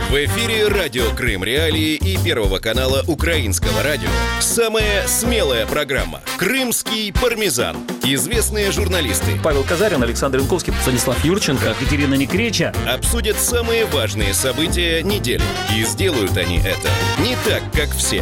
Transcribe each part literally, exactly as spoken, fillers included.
В эфире радио Крым Реалии и Первого канала Украинского радио. Самая смелая программа «Крымский пармезан». Известные журналисты Павел Казарин, Александр Янковский, Станислав Юрченко, Екатерина Некреча обсудят самые важные события недели. И сделают они это не так, как все.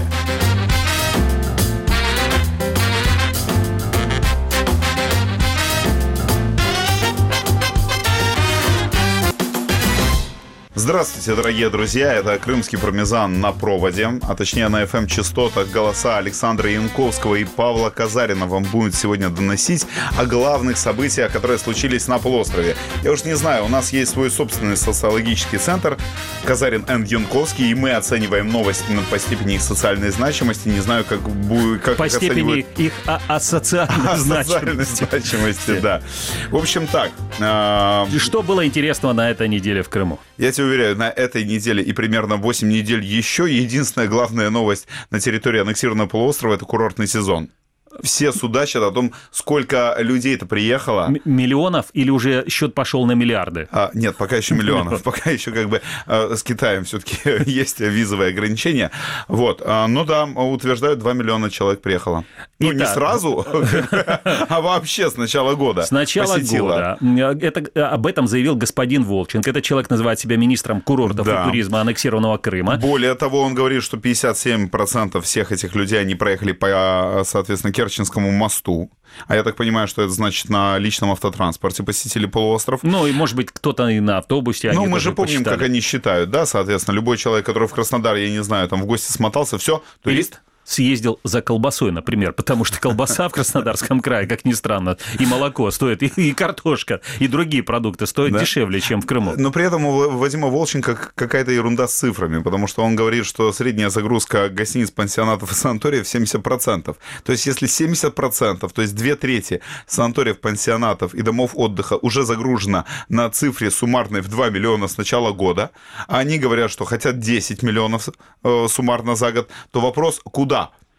Здравствуйте, дорогие друзья, это «Крымский пармезан» на проводе, а точнее на эф эм-частотах. Голоса Александра Янковского и Павла Казарина вам будут сегодня доносить о главных событиях, которые случились на полуострове. Я уж не знаю, у нас есть свой собственный социологический центр Казарин энд Янковский, и мы оцениваем новости по степени их социальной значимости. Не знаю, как будет... Как по их степени их а- асоциальной значимости. значимости, да. В общем, так. Э- Что было интересного на этой неделе в Крыму? Я тебе уверяю, на этой неделе и примерно восемь недель еще единственная главная новость на территории аннексированного полуострова – это курортный сезон. Все судачат о том, сколько людей-то приехало. М- миллионов или уже счет пошел на миллиарды? А, нет, пока еще миллионов. Пока еще как бы э, с Китаем все-таки есть визовые ограничения. Вот. Но там утверждают, два миллиона человек приехало. Ну, Итак, не сразу, а вообще с начала года. С начала года. Это, об этом заявил господин Волченко. Этот человек называет себя министром курортов да. и туризма аннексированного Крыма. Более того, он говорит, что пятьдесят семь процентов всех этих людей, они проехали по, соответственно, Керченскому мосту. А я так понимаю, что это значит на личном автотранспорте посетили полуостров. Ну, и, может быть, кто-то и на автобусе. Ну, мы же помним, посчитали. Как они считают, да, соответственно. Любой человек, который в Краснодар, я не знаю, там в гости смотался, все, турист... съездил за колбасой, например, потому что колбаса в Краснодарском крае, как ни странно, и молоко стоит, и, и картошка, и другие продукты стоят да? дешевле, чем в Крыму. Но при этом у Вадима Волченко какая-то ерунда с цифрами, потому что он говорит, что средняя загрузка гостиниц, пансионатов и санаториев семьдесят процентов. То есть, если семьдесят процентов, то есть две трети санаториев, пансионатов и домов отдыха уже загружено на цифре суммарной в два миллиона с начала года, а они говорят, что хотят десять миллионов э, суммарно за год, то вопрос, куда?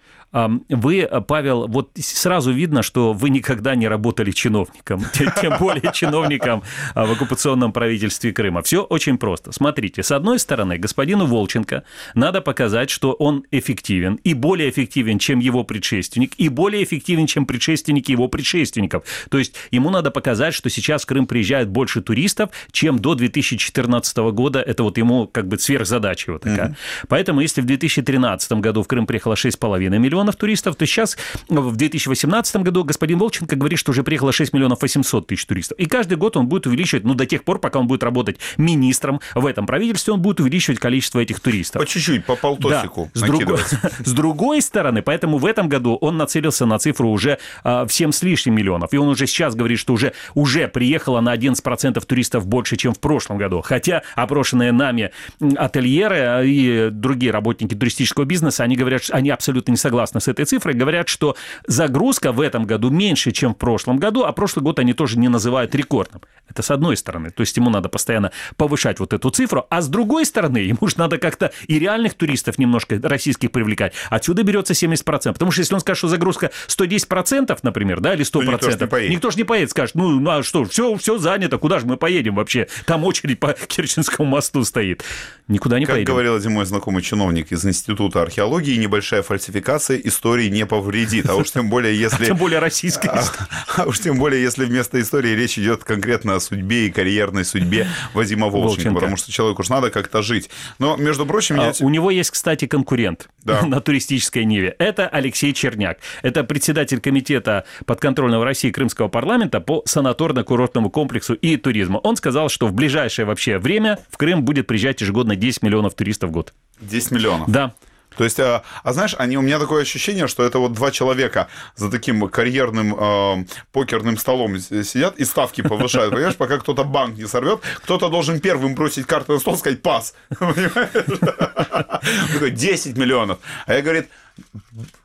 Вы, Павел, вот сразу видно, что вы никогда не работали чиновником, тем более чиновником в оккупационном правительстве Крыма. Все очень просто. Смотрите, с одной стороны, господину Волченко надо показать, что он эффективен, и более эффективен, чем его предшественник, и более эффективен, чем предшественники его предшественников. То есть ему надо показать, что сейчас в Крым приезжает больше туристов, чем до две тысячи четырнадцатого года. Это вот ему как бы сверхзадача вот такая. Mm-hmm. Поэтому если в две тысячи тринадцатом году в Крым приехало шесть с половиной миллионов туристов, то сейчас в две тысячи восемнадцатом году господин Волченко говорит, что уже приехало шесть миллионов восемьсот тысяч туристов. И каждый год он будет увеличивать, ну, до тех пор, пока он будет работать министром в этом правительстве, он будет увеличивать количество этих туристов. По чуть-чуть, по полтосику да. накидывать. С, друг... С другой стороны, поэтому в этом году он нацелился на цифру уже а, в семь с лишним миллионов. И он уже сейчас говорит, что уже, уже приехало на одиннадцать процентов туристов больше, чем в прошлом году. Хотя опрошенные нами ательеры и другие работники туристического бизнеса, они говорят, что они абсолютно не согласны с этой цифрой, говорят, что загрузка в этом году меньше, чем в прошлом году, а прошлый год они тоже не называют рекордным. Это с одной стороны. То есть ему надо постоянно повышать вот эту цифру, а с другой стороны ему же надо как-то и реальных туристов немножко российских привлекать. Отсюда берется семьдесят процентов. Потому что если он скажет, что загрузка сто десять процентов, например, да, или сто процентов, никто же не, никто же не поедет, скажет, ну, ну а что, все, все занято, куда же мы поедем вообще? Там очередь по Керченскому мосту стоит. Никуда не как поедем. Как говорил один мой знакомый чиновник из Института археологии, небольшая фальсификация истории не повредит, а уж тем более, если... Тем более российской истории. А уж тем более, если вместо истории речь идет конкретно о судьбе и карьерной судьбе Вадима Волченко, Волченко. Потому что человеку уж надо как-то жить. Но, между прочим... А, я... У него есть, кстати, конкурент да. на туристической ниве. Это Алексей Черняк. Это председатель комитета подконтрольного России Крымского парламента по санаторно-курортному комплексу и туризму. Он сказал, что в ближайшее вообще время в Крым будет приезжать ежегодно десять миллионов туристов в год. десять миллионов? Да. То есть, а, а знаешь, они, у меня такое ощущение, что это вот два человека за таким карьерным э, покерным столом сидят и ставки повышают, понимаешь, пока кто-то банк не сорвет, кто-то должен первым бросить карты на стол и сказать «пас». Понимаешь? десять миллионов. А я, говорит,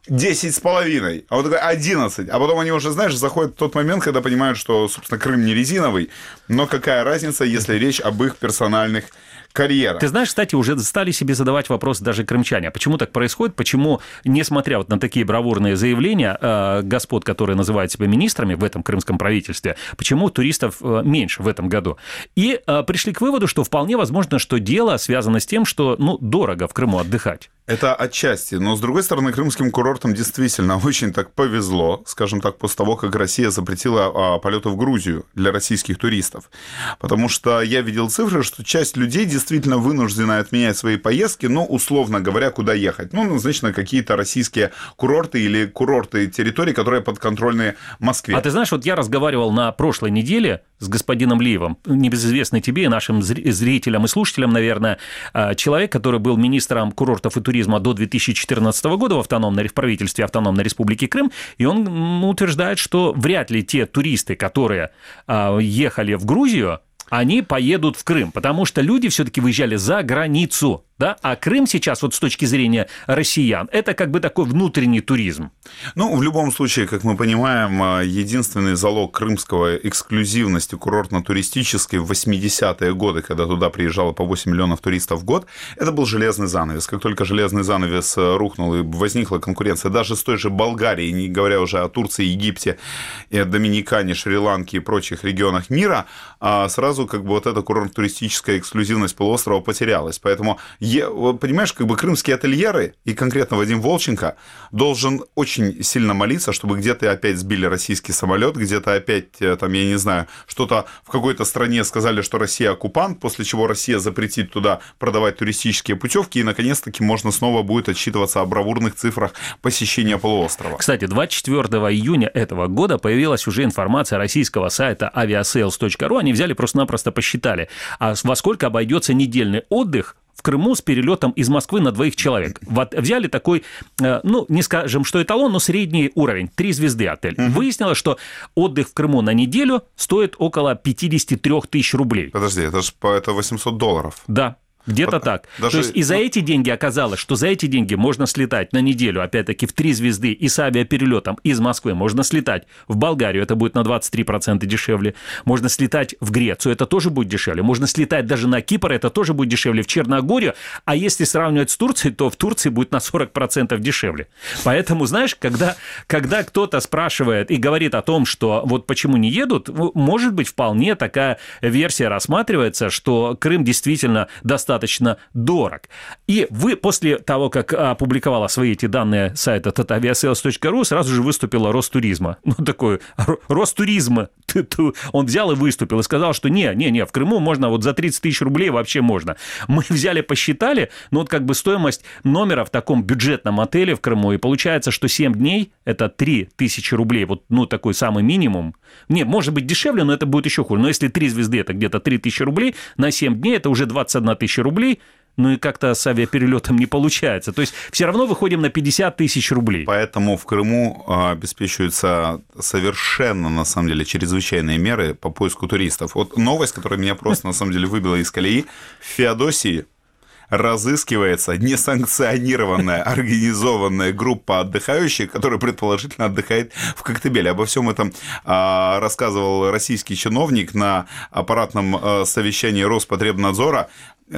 десять с половиной, а вот такой одиннадцать. А потом они уже, знаешь, заходят в тот момент, когда понимают, что, собственно, Крым не резиновый, но какая разница, если речь об их персональных карьерах. Ты знаешь, кстати, уже стали себе задавать вопрос даже крымчане. А почему так происходит? Почему, несмотря вот на такие бравурные заявления э, господ, которые называют себя министрами в этом крымском правительстве, почему туристов э, меньше в этом году? И э, пришли к выводу, что вполне возможно, что дело связано с тем, что, ну, дорого в Крыму отдыхать. Это отчасти, но, с другой стороны, крымским курортам действительно очень так повезло, скажем так, после того, как Россия запретила а, полеты в Грузию для российских туристов. Потому что я видел цифры, что часть людей действительно вынуждена отменять свои поездки, но, условно говоря, куда ехать. Ну, назначены какие-то российские курорты или курорты территорий, которые подконтрольны Москве. А ты знаешь, вот я разговаривал на прошлой неделе с господином Лиевым, небезызвестный тебе и нашим зрителям и слушателям, наверное, человек, который был министром курортов и туризма до две тысячи четырнадцатого года в, автономной, в правительстве Автономной Республики Крым, и он утверждает, что вряд ли те туристы, которые э, ехали в Грузию, они поедут в Крым, потому что люди все-таки выезжали за границу, да, а Крым сейчас, вот с точки зрения россиян, это как бы такой внутренний туризм. Ну, в любом случае, как мы понимаем, единственный залог крымского эксклюзивности курортно-туристической в восьмидесятые годы, когда туда приезжало по восемь миллионов туристов в год, это был железный занавес. Как только железный занавес рухнул и возникла конкуренция даже с той же Болгарией, не говоря уже о Турции, Египте, Доминикане, Шри-Ланке и прочих регионах мира, сразу как бы вот эта курортно-туристическая эксклюзивность полуострова потерялась. Поэтому, понимаешь, как бы крымские ательеры, и конкретно Вадим Волченко, должен очень сильно молиться, чтобы где-то опять сбили российский самолет, где-то опять, там, я не знаю, что-то в какой-то стране сказали, что Россия оккупант, после чего Россия запретит туда продавать туристические путевки, и, наконец-таки, можно снова будет отчитываться о бравурных цифрах посещения полуострова. Кстати, двадцать четвёртого июня этого года появилась уже информация российского сайта авиасейлс точка ру, они взяли просто-напросто посчитали, а во сколько обойдется недельный отдых в Крыму с перелетом из Москвы на двоих человек. Вот взяли такой, ну, не скажем, что эталон, но средний уровень, три звезды отель. Угу. Выяснилось, что отдых в Крыму на неделю стоит около пятьдесят три тысячи рублей. Подожди, это же это восемьсот долларов. Да. Где-то так. Даже... То есть и за эти деньги оказалось, что за эти деньги можно слетать на неделю, опять-таки, в три звезды и с авиаперелетом из Москвы. Можно слетать в Болгарию, это будет на двадцать три процента дешевле. Можно слетать в Грецию, это тоже будет дешевле. Можно слетать даже на Кипр, это тоже будет дешевле. В Черногорию, а если сравнивать с Турцией, то в Турции будет на сорок процентов дешевле. Поэтому, знаешь, когда, когда кто-то спрашивает и говорит о том, что вот почему не едут, может быть, вполне такая версия рассматривается, что Крым действительно достаточно достаточно дорог. И вы после того, как опубликовала свои эти данные сайта авиасейлс точка ру, сразу же выступила Ростуризма. Ну, такой Ростуризм. Он взял и выступил и сказал, что не, не, не, в Крыму можно вот за тридцать тысяч рублей вообще можно. Мы взяли, посчитали, ну, вот как бы стоимость номера в таком бюджетном отеле в Крыму, и получается, что семь дней – это три тысячи рублей, вот, ну, такой самый минимум. Не, может быть дешевле, но это будет еще хуже. Но если три звезды – это где-то три тысячи рублей, на семь дней – это уже двадцать одна тысяча рублей, ну и как-то с авиаперелетом не получается. То есть все равно выходим на пятьдесят тысяч рублей. Поэтому в Крыму обеспечиваются совершенно, на самом деле, чрезвычайные меры по поиску туристов. Вот новость, которая меня просто, на самом деле, выбила из колеи. В Феодосии разыскивается несанкционированная организованная группа отдыхающих, которая предположительно отдыхает в Коктебеле. Обо всем этом а, рассказывал российский чиновник на аппаратном а, совещании Роспотребнадзора.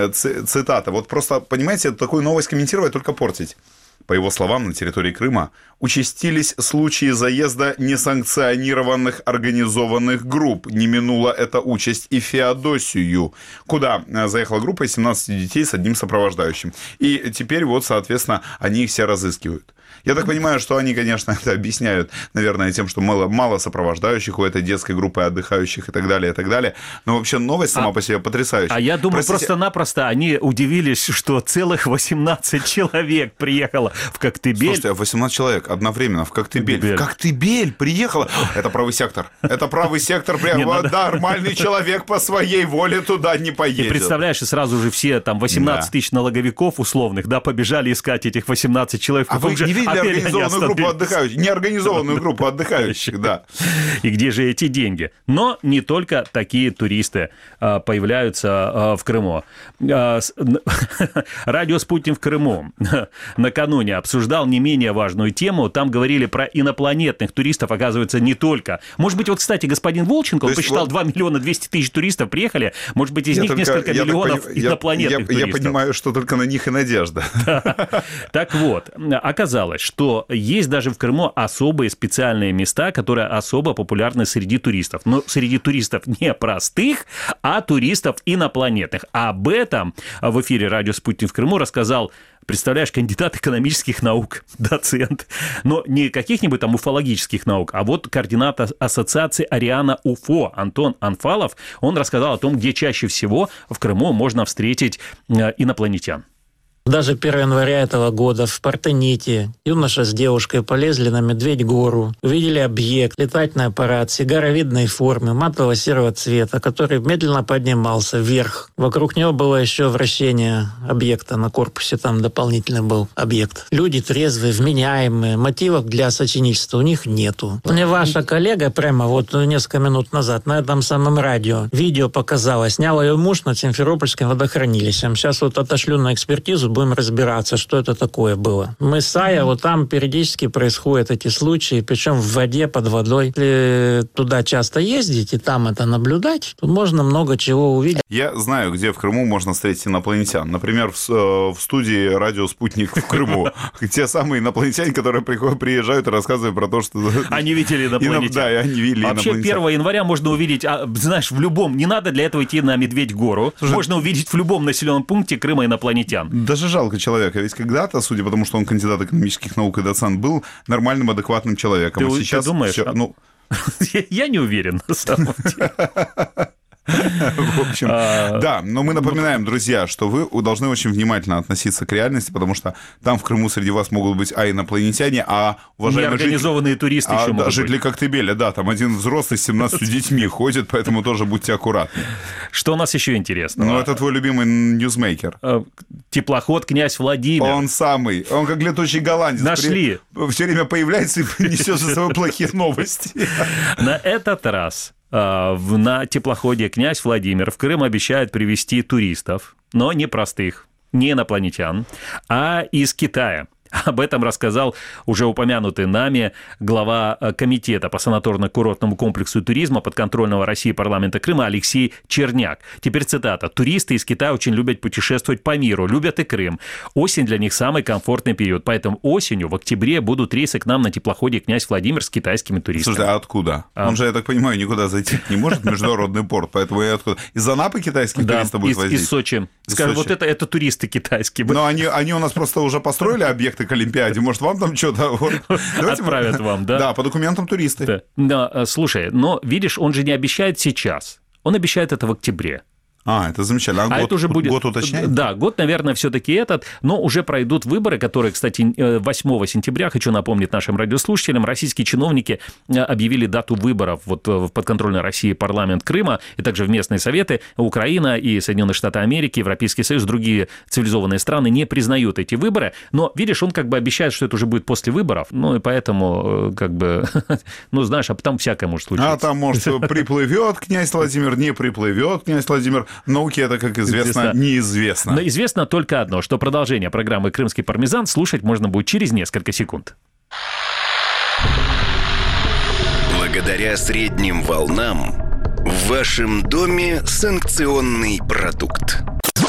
Цитата. Вот просто, понимаете, такую новость комментировать, только портить. По его словам, на территории Крыма участились случаи заезда несанкционированных организованных групп. Не минула эта участь и Феодосию, куда заехала группа из семнадцати детей с одним сопровождающим. И теперь вот, соответственно, они их все разыскивают. Я так понимаю, что они, конечно, это объясняют, наверное, тем, что мало, мало сопровождающих у этой детской группы отдыхающих и так далее, и так далее. Но вообще новость сама а, по себе потрясающая. А я думаю, Простите... просто-напросто они удивились, что целых восемнадцать человек приехало в Коктебель. Слушайте, восемнадцать человек одновременно в Коктебель. Коктебель. В Коктебель приехало. Это правый сектор. Это правый сектор. Нормальный человек по своей воле туда не поедет. И представляешь, и сразу же все там восемнадцать тысяч налоговиков условных, да, побежали искать этих восемнадцать человек. А вы не определить организованную группу отдыхающих, неорганизованную группу отдыхающих, да. И где же эти деньги? Но не только такие туристы появляются в Крыму. Радио «Спутник» в Крыму накануне обсуждал не менее важную тему. Там говорили про инопланетных туристов, оказывается, не только. Может быть, вот, кстати, господин Волченко, он посчитал, вот... два миллиона двести тысяч туристов приехали, может быть, из я них только, несколько миллионов так, инопланетных я, туристов. Я понимаю, что только на них и надежда. Так вот, оказалось, что есть даже в Крыму особые специальные места, которые особо популярны среди туристов. Но среди туристов не простых, а туристов инопланетных. Об этом в эфире «Радио Спутник» в Крыму рассказал, представляешь, кандидат экономических наук, доцент, но не каких-нибудь там уфологических наук, а вот координатор ассоциации Ариана УФО Антон Анфалов. Он рассказал о том, где чаще всего в Крыму можно встретить инопланетян. Даже первого января этого года в Партените юноша с девушкой полезли на Медведь-гору, увидели объект, летательный аппарат сигаровидной формы, матово-серого цвета, который медленно поднимался вверх. Вокруг него было еще вращение объекта на корпусе, там дополнительный был объект. Люди трезвые, вменяемые, мотивов для сочинительства у них нету. Мне ваша коллега прямо вот несколько минут назад на этом самом радио видео показала, снял ее муж над Симферопольским водохранилищем. Сейчас вот отошлю на экспертизу, будем разбираться, что это такое было. Мы с Ая, вот там периодически происходят эти случаи, причем в воде, под водой. Если туда часто ездить и там это наблюдать, то можно много чего увидеть. Я знаю, где в Крыму можно встретить инопланетян. Например, в, в студии «Радио Спутник» в Крыму. Те самые инопланетяне, которые приезжают и рассказывают про то, что... Они видели инопланетян. Да, они видели инопланетян. Вообще, первого января можно увидеть, знаешь, в любом, не надо для этого идти на Медведь-гору, можно увидеть в любом населенном пункте Крыма инопланетян. Даже жалко человека, ведь когда-то, судя по тому, что он кандидат экономических наук и доцент, был нормальным, адекватным человеком. Ты, а сейчас ты думаешь? Все, а... ну... Я не уверен, на самом деле. В общем, да, но мы напоминаем, друзья, что вы должны очень внимательно относиться к реальности, потому что там в Крыму среди вас могут быть а инопланетяне, а уважаемые неорганизованные жители, туристы а, еще могут да, жители быть. Коктебеля, да, там один взрослый с семнадцатью детьми ходит, поэтому тоже будьте аккуратны. Что у нас еще интересно? Ну, это твой любимый ньюсмейкер. Теплоход «Князь Владимир». Он самый, он как летучий голландец. Нашли. При... Все время появляется и несет за собой плохие новости. На этот раз на теплоходе «Князь Владимир» в Крым обещают привезти туристов, но не простых, не инопланетян, а из Китая. Об этом рассказал уже упомянутый нами глава комитета по санаторно-курортному комплексу и туризма подконтрольного России парламента Крыма Алексей Черняк. Теперь цитата. «Туристы из Китая очень любят путешествовать по миру, любят и Крым. Осень для них самый комфортный период, поэтому осенью, в октябре, будут рейсы к нам на теплоходе «Князь Владимир» с китайскими туристами». Слушай, а откуда? А? Он же, я так понимаю, никуда зайти не может, международный порт, поэтому я откуда? Из Анапы китайских да, туристов будут из, возить? из Сочи. Из Скажем, Сочи. Вот это, это туристы китайские. Но они, они у нас просто уже построили объекты к Олимпиаде, может, вам там что-то... Вот. Отправят вам, да? Да, по документам туристы. Да. Да, слушай, но, видишь, он же не обещает сейчас, он обещает это в октябре. А, это замечательно. А, а год, это уже будет... год уточняет? Да, год, наверное, все-таки этот, но уже пройдут выборы, которые, кстати, восьмого сентября, хочу напомнить нашим радиослушателям, российские чиновники объявили дату выборов вот в подконтрольной России парламент Крыма и также в местные советы. Украина и Соединенные Штаты Америки, Европейский Союз, другие цивилизованные страны не признают эти выборы, но, видишь, он как бы обещает, что это уже будет после выборов, ну и поэтому, как бы, ну, знаешь, а там всякое может случиться. А там, может, приплывет князь Владимир, не приплывет князь Владимир. Науке это, как известно, известно, неизвестно. Но известно только одно, что продолжение программы «Крымский пармезан» слушать можно будет через несколько секунд. Благодаря средним волнам в вашем доме санкционный продукт.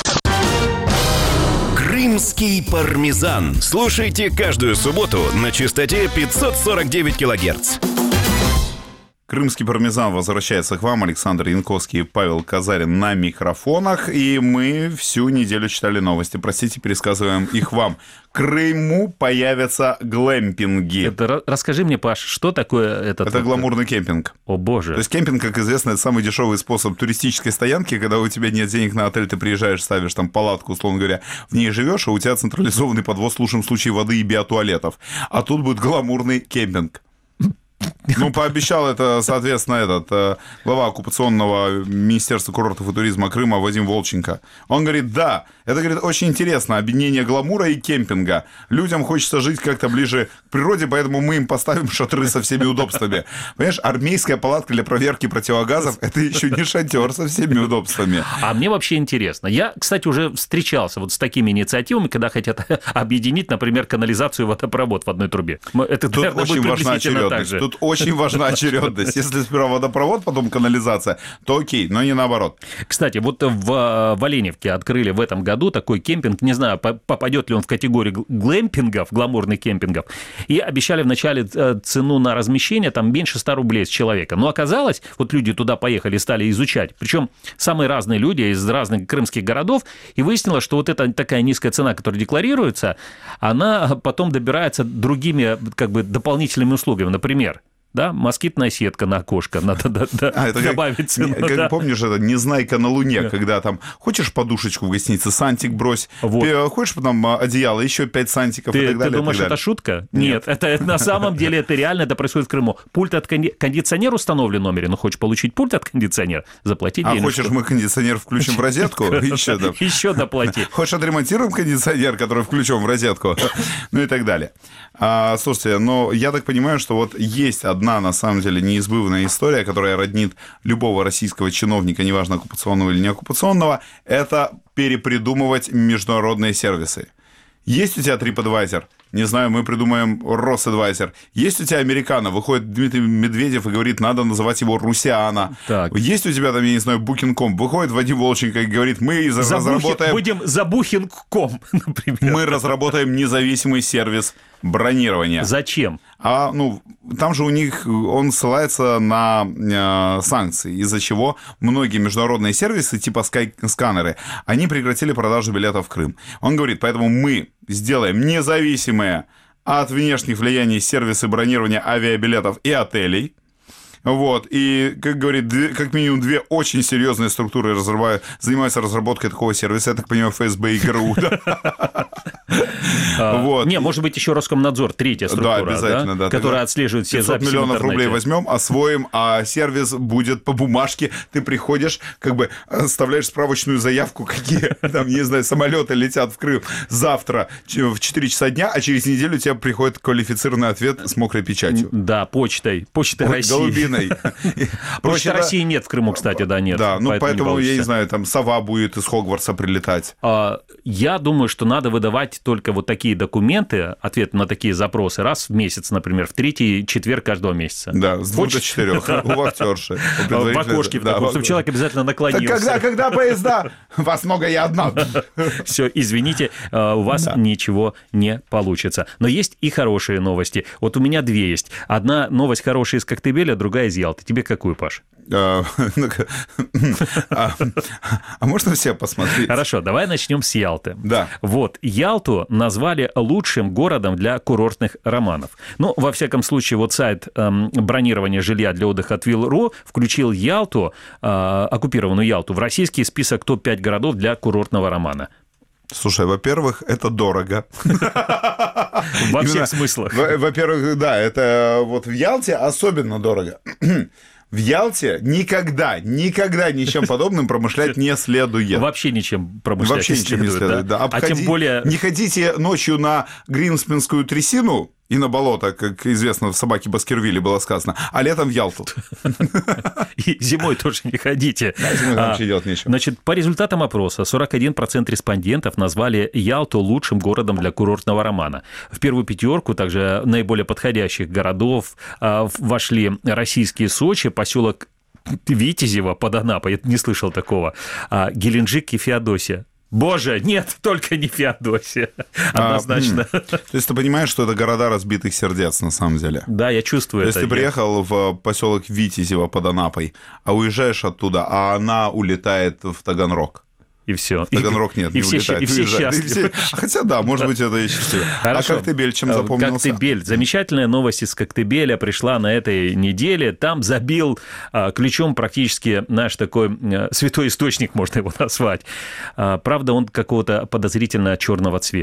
Крымский пармезан. Слушайте каждую субботу на частоте пятьсот сорок девять килогерц. Крымский пармезан возвращается к вам. Александр Янковский и Павел Казарин на микрофонах. И мы всю неделю читали новости. Простите, пересказываем их вам. В Крыму появятся глэмпинги. Это, расскажи мне, Паш, что такое этот... Это гламурный кемпинг. О, боже. То есть кемпинг, как известно, это самый дешевый способ туристической стоянки, когда у тебя нет денег на отель, ты приезжаешь, ставишь там палатку, условно говоря, в ней живешь, а у тебя централизованный подвоз в лучшем случае воды и биотуалетов. А тут будет гламурный кемпинг. Ну, пообещал это, соответственно, этот глава оккупационного министерства курортов и туризма Крыма Вадим Волченко. Он говорит, да, это, говорит, очень интересно, объединение гламура и кемпинга. Людям хочется жить как-то ближе к природе, поэтому мы им поставим шатры со всеми удобствами. Понимаешь, армейская палатка для проверки противогазов – это еще не шатер со всеми удобствами. А мне вообще интересно. Я, кстати, уже встречался вот с такими инициативами, когда хотят объединить, например, канализацию и водопровод в одной трубе. Это, Тут наверное, очень будет важна приблизительно так очередность. же. Тут очень важна очередность. Если сперва водопровод, потом канализация, то окей, но не наоборот. Кстати, вот в, в Оленевке открыли в этом году такой кемпинг, не знаю, попадет ли он в категорию глэмпингов, гламурных кемпингов, и обещали вначале цену на размещение там меньше ста рублей с человека. Но оказалось, вот люди туда поехали, стали изучать, причем самые разные люди из разных крымских городов, и выяснилось, что вот эта такая низкая цена, которая декларируется, она потом добирается другими как бы дополнительными услугами. Например, да, москитная сетка на окошко, надо да, да, а, добавить как, цену. Как да. Помнишь, это «Незнайка на Луне», когда там хочешь подушечку в гостинице, сантик брось, вот. Хочешь потом одеяло, еще пять сантиков ты, и так далее. Ты думаешь, это шутка? Нет, Нет это, это на самом деле это реально, это происходит в Крыму. Пульт от конди... кондиционера установлен в номере, но хочешь получить пульт от кондиционера, заплати денежку. А хочешь мы кондиционер включим в розетку? Еще доплати. Хочешь отремонтируем кондиционер, который включен в розетку? Ну и так далее. Слушайте, но я так понимаю, что вот есть одна, на самом деле, неизбывная история, которая роднит любого российского чиновника, неважно, оккупационного или не оккупационного, это перепридумывать международные сервисы. Есть у тебя TripAdvisor? Не знаю, мы придумаем Rosadvisor. Есть у тебя Американо? Выходит Дмитрий Медведев и говорит, надо называть его Русиана. Так. Есть у тебя там, я не знаю, Booking точка ком? Выходит Вадим Волченко и говорит, мы за разработаем... Будем за Booking точка ком, например. Мы разработаем независимый сервис бронирования. Зачем? А, ну, там же у них, он ссылается на э, санкции, из-за чего многие международные сервисы, типа скайсканеры, они прекратили продажу билетов в Крым. Он говорит, поэтому мы сделаем независимые от внешних влияний сервисы бронирования авиабилетов и отелей. Вот, и, как говорит, две, как минимум две очень серьезные структуры разрывают, занимаются разработкой такого сервиса, я так понимаю, эф эс бэ и ГРУ, да? Не, может быть, еще Роскомнадзор, третья структура, которая отслеживает все записи в интернете. пятьсот миллионов рублей возьмем, освоим, а сервис будет по бумажке, ты приходишь, как бы оставляешь справочную заявку, какие, там, не знаю, самолеты летят в Крым завтра в четыре часа дня, а через неделю у тебя приходит квалифицированный ответ с мокрой печатью. Да, почтой, почтой России. Почты России нет в Крыму, кстати, да, нет. Да, ну поэтому, я не знаю, там сова будет из Хогвартса прилетать. Я думаю, что надо выдавать только вот такие документы, ответы на такие запросы, раз в месяц, например, в третий четверг каждого месяца. Да, с двух до четырех, у вахтерши. В окошке, чтобы человек обязательно наклонился. Когда поезда? Вас много, я одна. Все, извините, у вас ничего не получится. Но есть и хорошие новости. Вот у меня две есть. Одна новость хорошая из Коктебеля, другая из Ялты. Тебе какую, Паш? А, а, а можно все посмотреть? Хорошо, давай начнем с Ялты. Да. Вот, Ялту назвали лучшим городом для курортных романов. Ну, во всяком случае, вот сайт эм, бронирования жилья для отдыха Твил точка ру включил Ялту, э, оккупированную Ялту, в российский список топ пять городов для курортного романа. Слушай, во-первых, это дорого. Во всех смыслах. Во-первых, да, это вот в Ялте особенно дорого. В Ялте никогда, никогда ничем подобным промышлять не следует. Вообще ничем промышлять Вообще не ничем следует, не следует, да. да. Обходи... А тем более... Не ходите ночью на Гринспенскую трясину и на болото, как известно в «Собаке Баскервиле» было сказано, а летом в Ялту. И зимой тоже не ходите. Да, зимой вообще делать нечего. Значит, по результатам опроса сорок один процент респондентов назвали Ялту лучшим городом для курортного романа. В первую пятерку также наиболее подходящих городов вошли российские Сочи, поселок Витязево под Анапой, я не слышал такого, Геленджик и Феодосия. Боже, нет, только не Феодосия. Однозначно. А, то есть ты понимаешь, что это города разбитых сердец на самом деле? Да, я чувствую то это. То есть ты приехал в поселок Витязево под Анапой, а уезжаешь оттуда, а она улетает в Таганрог. И все. В Таганрог нет, и не все, улетает. И все счастливы. И все... Хотя да, может быть, это и счастливо. Хорошо. А Коктебель чем запомнился? Коктебель. Замечательная новость из Коктебеля пришла на этой неделе. Там забил а, ключом практически наш такой а, святой источник, можно его назвать. А, правда, он какого-то подозрительно черного цвета.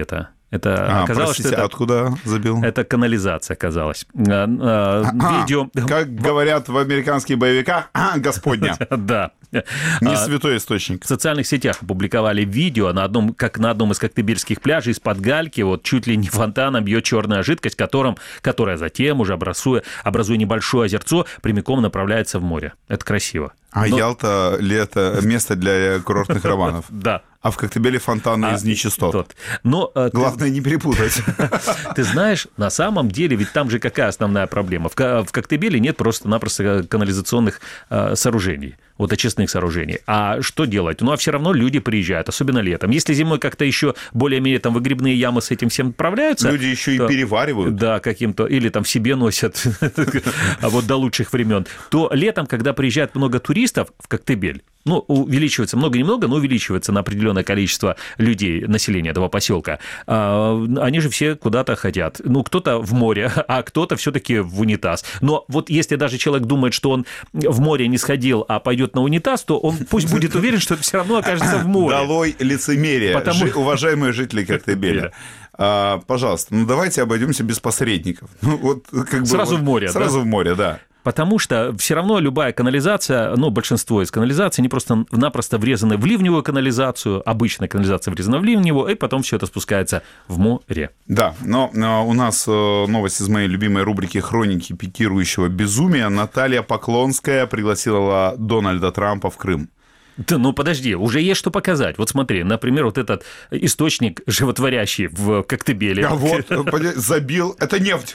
Это а, оказалось, простите, что это... откуда забил? Это канализация оказалась. Видео... Как говорят в американских боевиках, Господня. Да. Не святой источник. В социальных сетях опубликовали видео, на одном, как на одном из коктебельских пляжей из-под гальки, вот чуть ли не фонтаном бьет черная жидкость, которым, которая затем, уже образуя, образуя небольшое озерцо, прямиком направляется в море. Это красиво. А Но... Ялта ли это место для курортных романов? Да. А в Коктебеле фонтаны а, из нечистот. Но, Главное ты... не перепутать. Ты знаешь, на самом деле, ведь там же какая основная проблема? В, в Коктебеле нет просто-напросто канализационных э, сооружений, вот очистных сооружений. А что делать? Ну, а все равно люди приезжают, особенно летом. Если зимой как-то еще более-менее там выгребные ямы с этим всем справляются... Люди еще то, и переваривают. Да, каким-то... Или там себе носят, а вот до лучших времен. То летом, когда приезжает много туристов в Коктебель, ну, увеличивается много-немного, но увеличивается на определенное количество людей, населения этого поселка. Они же все куда-то хотят. Ну, кто-то в море, а кто-то все-таки в унитаз. Но вот если даже человек думает, что он в море не сходил, а пойдет на унитаз, то он пусть будет уверен, что все равно окажется в море. Долой лицемерие, Потому... Жи- уважаемые жители Коктебеля. А, пожалуйста, ну давайте обойдемся без посредников. Ну, вот, как бы, сразу вот, в море, Сразу да? в море, да. Потому что все равно любая канализация, ну, большинство из канализаций, они просто-напросто врезаны в ливневую канализацию, обычная канализация врезана в ливневую, и потом все это спускается в море. Да, но, но у нас новость из моей любимой рубрики «Хроники пикирующего безумия». Наталья Поклонская пригласила Дональда Трампа в Крым. Да, ну подожди, уже есть что показать. Вот смотри, например, вот этот источник животворящий в Коктебеле. А вот, забил, это нефть.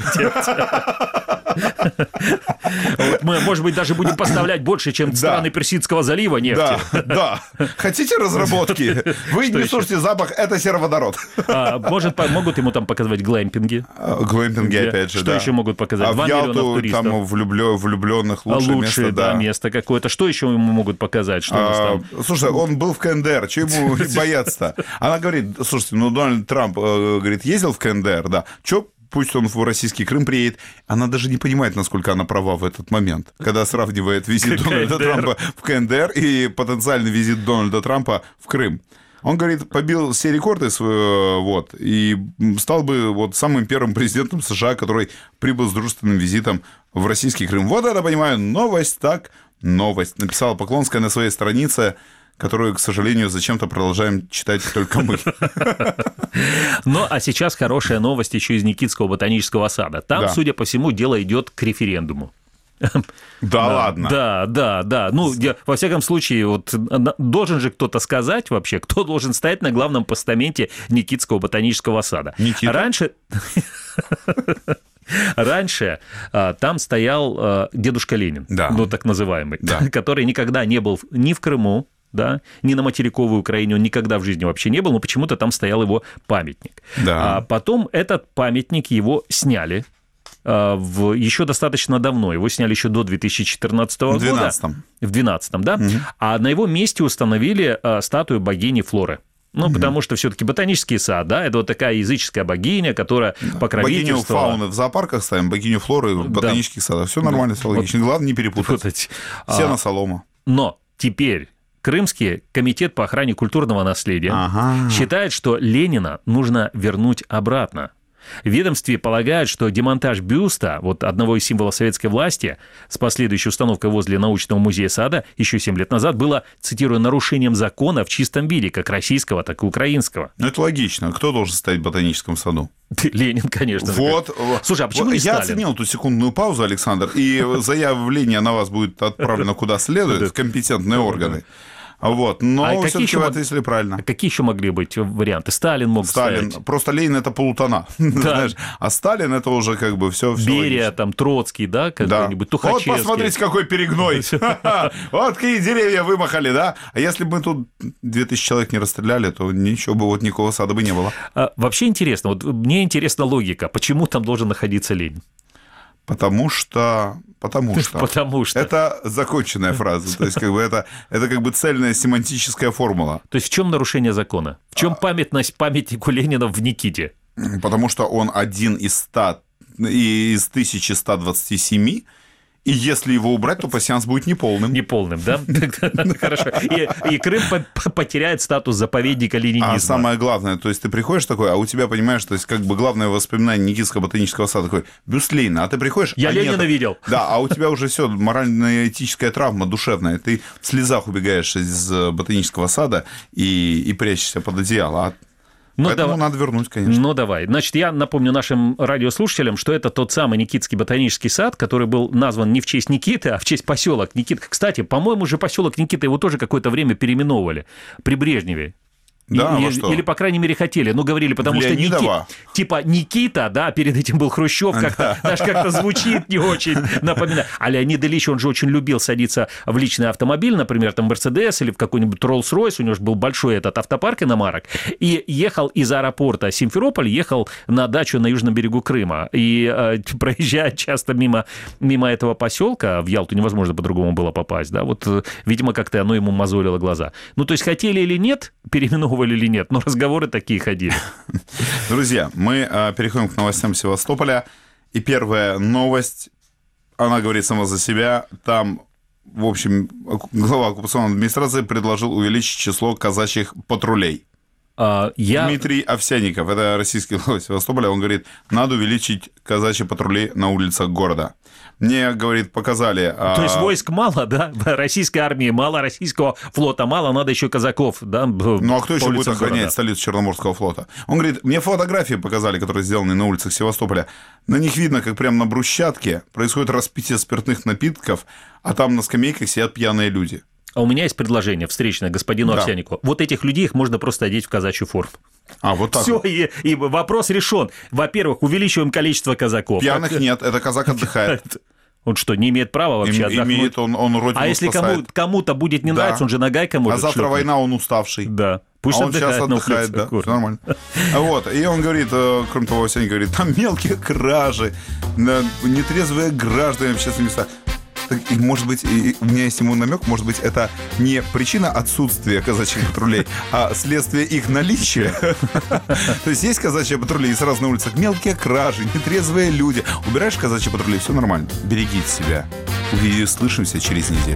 Мы, может быть, даже будем поставлять больше, чем страны Персидского залива нефти. Да, да. Хотите разработки? Вы не слушайте запах, это сероводород. Может, могут ему там показывать глэмпинги. Глэмпинги, опять же, Что еще могут показать? А в Ялту там влюбленных лучшее место. Да, место какое-то. Что еще ему могут показать? Что у нас там? Слушай, он был в КНДР, чего ему бояться-то? Она говорит, слушайте, ну Дональд Трамп, говорит, ездил в КНДР, да, чё, пусть он в российский Крым приедет. Она даже не понимает, насколько она права в этот момент, когда сравнивает визит Дональда Трампа в КНДР и потенциальный визит Дональда Трампа в Крым. Он, говорит, побил все рекорды, вот, и стал бы вот самым первым президентом США, который прибыл с дружественным визитом в российский Крым. Вот это, понимаю, новость так, новость. Написала Поклонская на своей странице, которую, к сожалению, зачем-то продолжаем читать только мы. Ну, а сейчас хорошая новость еще из Никитского ботанического сада. Там, да. судя по всему, дело идет к референдуму. Да, да ладно? Да, да, да. Ну, я, во всяком случае, вот должен же кто-то сказать вообще, кто должен стоять на главном постаменте Никитского ботанического сада. Никита? Раньше... Раньше а, там стоял а, дедушка Ленин, да. ну, так называемый, да. который никогда не был ни в Крыму, да, ни на материковой Украине, он никогда в жизни вообще не был, но почему-то там стоял его памятник. Да. А потом этот памятник его сняли. В, еще достаточно давно. Его сняли еще до две тысячи четырнадцатого года. В двенадцатом. В двенадцатом, да. Угу. А на его месте установили статую богини Флоры. Ну, угу. потому что все-таки ботанический сад, да, это вот такая языческая богиня, которая да. покровительствовала... Богиню фауны в зоопарках ставим, богиню флоры в ботанических да. садах. Все нормально, все логично. Вот. Главное не перепутать. Сено, солома. Но теперь... Крымский комитет по охране культурного наследия ага. считает, что Ленина нужно вернуть обратно. В ведомстве полагают, что демонтаж бюста, вот одного из символов советской власти, с последующей установкой возле научного музея сада еще семь лет назад, было, цитирую, нарушением закона в чистом виде, как российского, так и украинского. Ну, это логично. Кто должен стоять в ботаническом саду? Ленин, конечно. Вот. Слушай, а почему вот, не Я Сталин? оценил эту секундную паузу, Александр, и заявление на вас будет отправлено куда следует, в компетентные органы. Вот, но а все-таки вы ответили правильно. А какие еще могли быть варианты? Сталин мог Сталин. стоять. Просто Ленин – это полутона. Да. Знаешь, а Сталин – это уже как бы все. Берия, там, Троцкий, да, какой-нибудь, да. Тухачевский. Вот посмотрите, какой перегной. Вот какие деревья вымахали, да? А если бы мы тут две тысячи человек не расстреляли, то ничего бы, вот никакого сада бы не было. Вообще интересно, вот мне интересна логика, почему там должен находиться Ленин? Потому что... Потому что. Потому что. Это законченная фраза. То есть, как бы это, это как бы цельная семантическая формула. То есть, в чем нарушение закона? В чем памятность памятнику Ленина в Никите? Потому что он один из ста, из тысячи ста двадцати семи, И если его убрать, то пассианс будет неполным. Неполным, да? Хорошо. И Крым потеряет статус заповедника ленинизма. А самое главное, то есть ты приходишь такой, а у тебя, понимаешь, то есть как бы главное воспоминание Никитского ботанического сада такой, бюст Ленина, а ты приходишь... Я а Ленина нет, видел. Да, а у тебя уже все, морально-этическая травма душевная. Ты в слезах убегаешь из ботанического сада и, и прячешься под одеяло. А Ну, Поэтому давай. надо вернуть, конечно. Ну, давай. Значит, я напомню нашим радиослушателям, что это тот самый Никитский ботанический сад, который был назван не в честь Никиты, а в честь поселок Никита. Кстати, по-моему, же поселок Никита его тоже какое-то время переименовывали при Брежневе. Да, или, во что? или, по крайней мере, хотели. Ну, говорили, потому что Никита, типа Никита, да, перед этим был Хрущев, как-то, даже как-то звучит не очень напоминает. А Леонид Ильич, он же очень любил садиться в личный автомобиль, например, там Мерседес или в какой-нибудь Роллс-Ройс, у него же был большой этот автопарк иномарок, и ехал из аэропорта Симферополь, ехал на дачу на южном берегу Крыма. И э, проезжая часто мимо, мимо этого поселка, в Ялту невозможно по-другому было попасть, да, вот, видимо, как-то оно ему мозолило глаза. Ну, то есть, хотели или нет, переименовывали или нет, но разговоры такие ходили. Друзья, мы а, переходим к новостям Севастополя. И первая новость, она говорит сама за себя. Там, в общем, глава оккупационной администрации предложил увеличить число казачьих патрулей. А, я... Дмитрий Овсянников, это российский глава Севастополя, он говорит, надо увеличить казачьи патрули на улицах города. Мне, говорит, показали... То есть войск мало, да? Российской армии мало, российского флота мало, надо еще казаков, да? Ну, а кто еще будет охранять города? Столицу Черноморского флота? Он говорит, мне фотографии показали, которые сделаны на улицах Севастополя. На них видно, как прямо на брусчатке происходит распитие спиртных напитков, а там на скамейках сидят пьяные люди. А у меня есть предложение встречное господину да. Овсяннику. Вот этих людей их можно просто одеть в казачью форму. А, вот так. Все, вот. и, и вопрос решен. Во-первых, увеличиваем количество казаков. Пьяных как... нет, это казак отдыхает. Он что, не имеет права вообще Им, отдохнуть? Имеет, он, он родину А если кому, кому-то будет не да. нравиться, он же нагайка может А завтра шлепнуть. война, он уставший. Да. Пусть а он сейчас отдыхает, да, все нормально. Вот, и он говорит, кроме того, Овсянник говорит, там мелкие кражи, нетрезвые граждане в общественных местах. И, может быть, и у меня есть ему намек, может быть, это не причина отсутствия казачьих патрулей, а следствие их наличия. То есть есть казачьи патрули, и сразу на улицах мелкие кражи, нетрезвые люди. Убираешь казачьи патрули, все нормально. Берегите себя. Услышимся через неделю.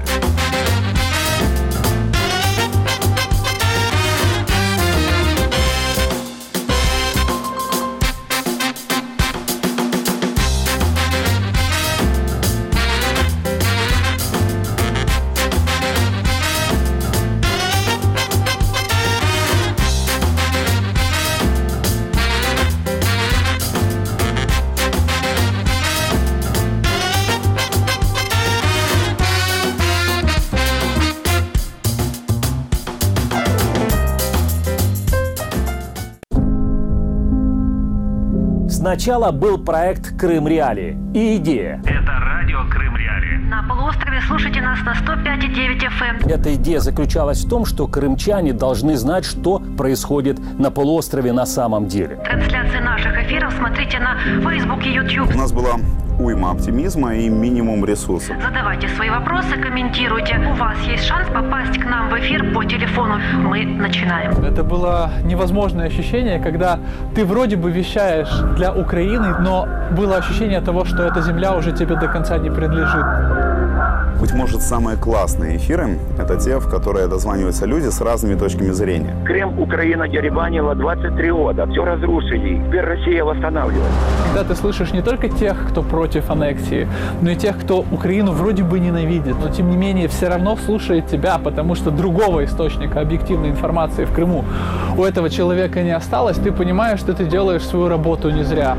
Сначала был проект «Крым Реалии» и идея. Это радио «Крым Реалии». На полуострове слушайте нас на сто пять и девять эф эм. Эта идея заключалась в том, что крымчане должны знать, что происходит на полуострове на самом деле. Трансляции наших эфиров смотрите на Facebook и YouTube. У нас была уйма оптимизма и минимум ресурсов. Задавайте свои вопросы, комментируйте. У вас есть шанс попасть к нам в эфир по телефону. Мы начинаем. Это было невозможное ощущение, когда ты вроде бы вещаешь для Украины, но было ощущение того, что эта земля уже тебе до конца не принадлежит. Быть может, самые классные эфиры – это те, в которые дозваниваются люди с разными точками зрения. Крым, Украина деребанила двадцать три года. Все разрушили. Теперь Россия восстанавливает. Когда ты слышишь не только тех, кто против аннексии, но и тех, кто Украину вроде бы ненавидит, но тем не менее все равно слушает тебя, потому что другого источника объективной информации в Крыму у этого человека не осталось, ты понимаешь, что ты делаешь свою работу не зря.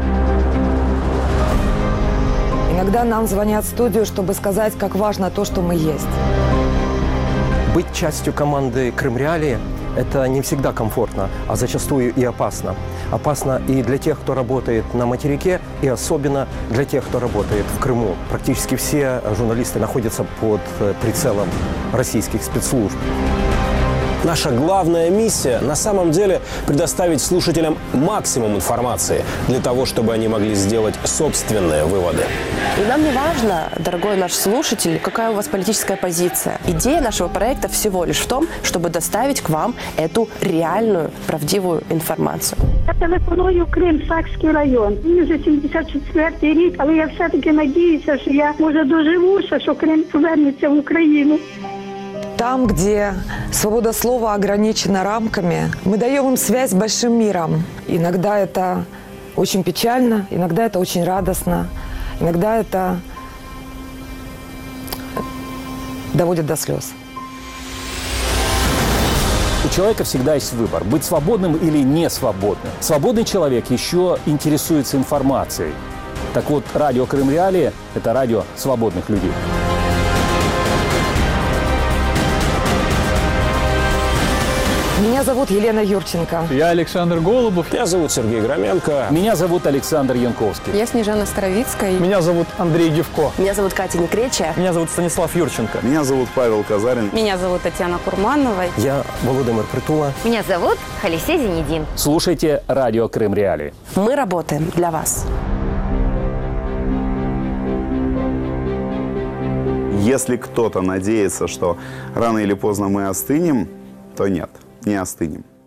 Иногда нам звонят в студию, чтобы сказать, как важно то, что мы есть. Быть частью команды «Крым Реалии» – это не всегда комфортно, а зачастую и опасно. Опасно и для тех, кто работает на материке, и особенно для тех, кто работает в Крыму. Практически все журналисты находятся под прицелом российских спецслужб. Наша главная миссия на самом деле предоставить слушателям максимум информации для того, чтобы они могли сделать собственные выводы. И нам не важно, дорогой наш слушатель, какая у вас политическая позиция. Идея нашего проекта всего лишь в том, чтобы доставить к вам эту реальную, правдивую інформацію. Я телефоную Крим, Сакський район. Мені вже сімдесят четвертий рік, але я все-таки надіюся, що я, може, доживуся, що Крим повернеться в Україну. Там, где свобода слова ограничена рамками, мы даем им связь с большим миром. Иногда это очень печально, иногда это очень радостно, иногда это доводит до слез. У человека всегда есть выбор, быть свободным или не свободным. Свободный человек еще интересуется информацией. Так вот, радио Крым Реалии – это радио свободных людей. Меня зовут Елена Юрченко. Я Александр Голубов. Меня зовут Сергей Громенко. Меня зовут Александр Янковский. Я Снежана Старовицкая. Меня зовут Андрей Гевко. Меня зовут Катя Некречия. Меня зовут Станислав Юрченко. Меня зовут Павел Казарин. Меня зовут Татьяна Курманова. Я Володимир Притула. Меня зовут Халисей Зенедин. Слушайте радио Крым Реалии. Мы работаем для вас. Если кто-то надеется, что рано или поздно мы остынем, то нет, не остынем.